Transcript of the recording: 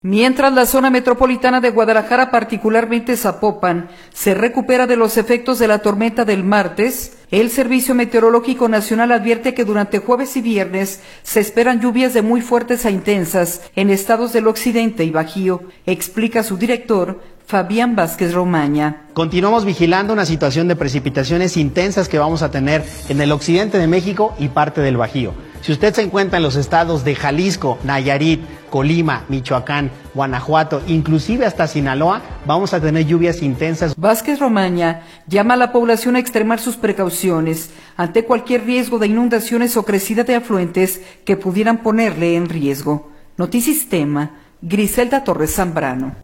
Mientras la zona metropolitana de Guadalajara, particularmente Zapopan, se recupera de los efectos de la tormenta del martes, el Servicio Meteorológico Nacional advierte que durante jueves y viernes se esperan lluvias de muy fuertes a intensas en estados del occidente y Bajío, explica su director, Fabián Vázquez Romaña. Continuamos vigilando una situación de precipitaciones intensas que vamos a tener en el occidente de México y parte del Bajío. Si usted se encuentra en los estados de Jalisco, Nayarit, Colima, Michoacán, Guanajuato, inclusive hasta Sinaloa, vamos a tener lluvias intensas. Vázquez Romaña llama a la población a extremar sus precauciones ante cualquier riesgo de inundaciones o crecida de afluentes que pudieran ponerle en riesgo. Notisistema, Griselda Torres Zambrano.